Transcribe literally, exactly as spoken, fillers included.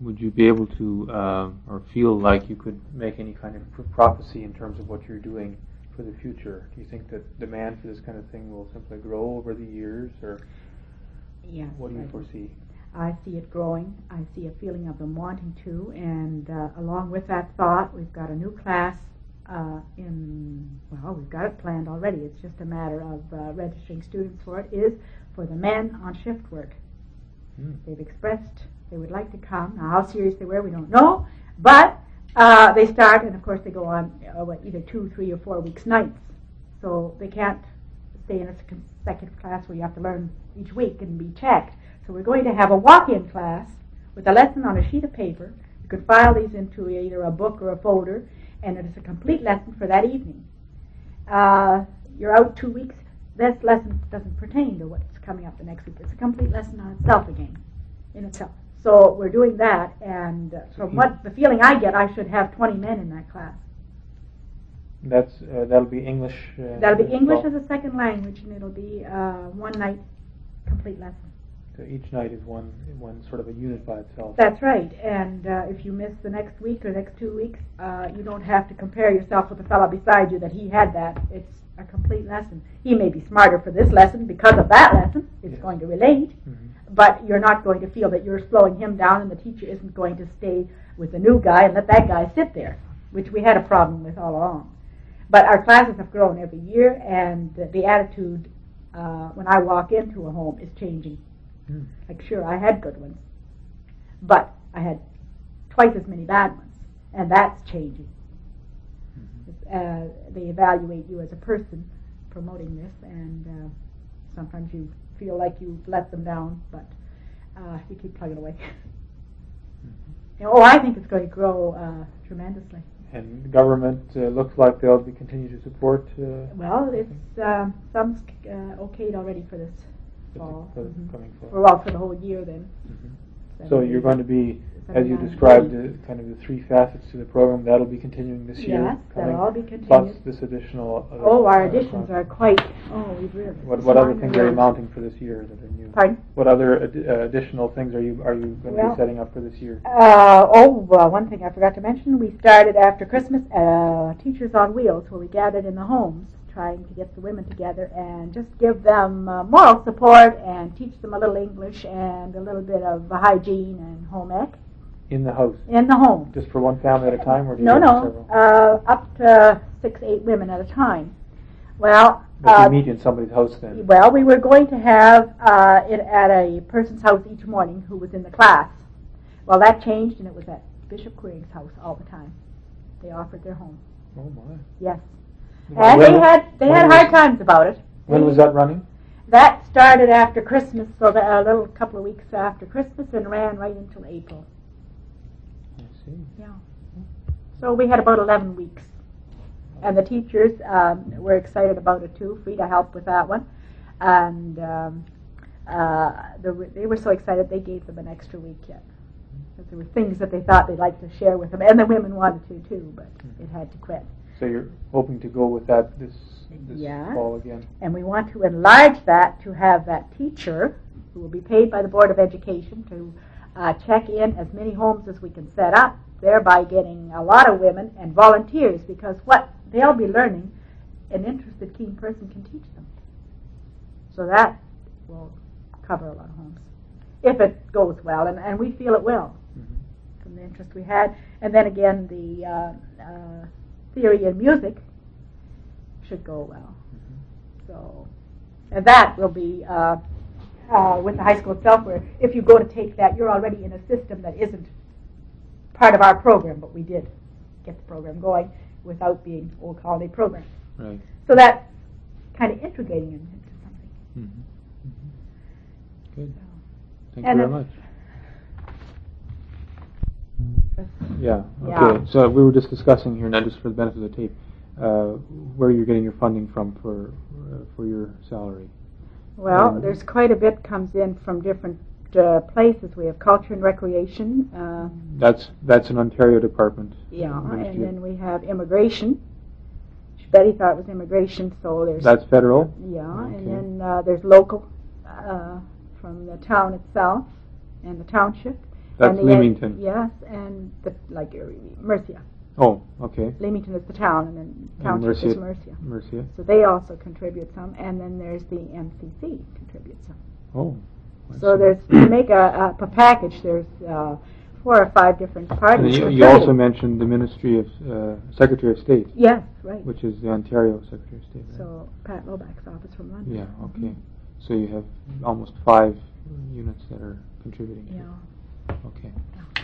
would you be able to, uh, or feel like you could make any kind of prophecy in terms of what you're doing for the future? Do you think that demand for this kind of thing will simply grow over the years, or yes, what do you I foresee? I see it growing. I see a feeling of them wanting to, and uh, along with that thought, we've got a new class uh, in, well, we've got it planned already. It's just a matter of uh, registering students for it, is for the men on shift work. Mm. They've expressed they would like to come. Now, how serious they were, we don't know, but uh, they start, and of course they go on uh, what, either two, three, or four weeks nights. So they can't stay in a consecutive class where you have to learn each week and be checked. So we're going to have a walk-in class with a lesson on a sheet of paper. You can file these into either a book or a folder, and it is a complete lesson for that evening. Uh, you're out two weeks. This lesson doesn't pertain to what's coming up the next week. It's a complete lesson on itself again, in itself. So we're doing that, and uh, from what the feeling I get, I should have twenty men in that class. That's uh, that'll be English. Uh, that'll be English as a second language, and it'll be uh, one night complete lesson. So each night is one one sort of a unit by itself. That's right, and uh, if you miss the next week or next two weeks, uh, you don't have to compare yourself with the fellow beside you that he had that. It's a complete lesson. He may be smarter for this lesson because of that lesson. It's yes. going to relate, mm-hmm. but you're not going to feel that you're slowing him down, and the teacher isn't going to stay with the new guy and let that guy sit there, which we had a problem with all along. But our classes have grown every year, and the attitude uh, when I walk into a home is changing. Mm. Like, sure, I had good ones, but I had twice as many bad ones, and that's changing. Mm-hmm. Uh, they evaluate you as a person promoting this, and uh, sometimes you feel like you let them down, but uh, you keep plugging away. Mm-hmm. Oh, I think it's going to grow uh, tremendously. And government uh, looks like they'll be continue to support. Uh, well, it's um, some uh, okayed already for this. Fall. For, mm-hmm. coming fall. For, well, for the whole year then. Mm-hmm. So you're going to be, as you described, uh, kind of the three facets to the program. That'll be continuing this year. Yes, that'll all be continued. Plus this additional. Uh, oh, our additions uh, are quite. Oh, we've really. What, what other things are you mounting for this year that are new? Pardon? What other ad- uh, additional things are you are you going well, to be setting up for this year? Uh, oh, well, one thing I forgot to mention: we started after Christmas, uh, Teachers on Wheels, where we gathered in the homes, trying to get the women together and just give them uh, moral support and teach them a little English and a little bit of hygiene and home ec. In the house? In the home. Just for one family at a time? Or do you no, have no, several? Uh, up to six, eight women at a time. Well, but uh, you meet in somebody's house then? Well, we were going to have uh, it at a person's house each morning who was in the class. Well, that changed, and it was at Bishop Queering's house all the time. They offered their home. Oh, my. Yes. Well, and when, they had they had hard times about it. When they, was that running? That started after Christmas, so that a little couple of weeks after Christmas, and ran right until April. I see. Yeah. So we had about eleven weeks, and the teachers um, were excited about it too. Frida helped with that one, and um, uh, the, they were so excited they gave them an extra week yet. Because there were things that they thought they'd like to share with them, and the women wanted to too, but it had to quit. So you're hoping to go with that this, this yeah. fall again? And we want to enlarge that to have that teacher, who will be paid by the Board of Education, to uh, check in as many homes as we can set up, thereby getting a lot of women and volunteers, because what they'll be learning, an interested, keen person can teach them. So that will cover a lot of homes, if it goes well, and, and we feel it will, mm-hmm. from the interest we had. And then again, the uh, uh, theory in music should go well. Mm-hmm. So, and that will be uh, uh, with the high school itself, where if you go to take that, you're already in a system that isn't part of our program, but we did get the program going without being Old Colony program. Right. So that's kind of integrating it into something. Mm-hmm. Mm-hmm. Good. So, Thank you very much. Yeah. Okay. Yeah. So we were just discussing here, not just for the benefit of the tape, uh, where you're getting your funding from for uh, for your salary. Well, um, there's quite a bit comes in from different uh, places. We have culture and recreation. Uh, that's that's an Ontario department. Yeah, and then we have immigration. Betty thought it was immigration, so there's that's federal. Yeah, okay. And then uh, there's local uh, from the town itself and the township. That's and the, Leamington. Yes, and the, like uh, Mercia. Oh, okay. Leamington is the town, and then And township Mercia, is Mercia. Mercia. So they also contribute some, and then there's the M C C contributes some. Oh. I So see. there's to make a, a, a package. There's uh, four or five different And parties. you, you also mentioned the Ministry of uh, Secretary of State. Yes, right. Which is the Ontario Secretary of State. Right? So Pat Loback's office from London. Yeah. Okay. Mm-hmm. So you have almost five units that are contributing. Yeah. Okay. Yeah.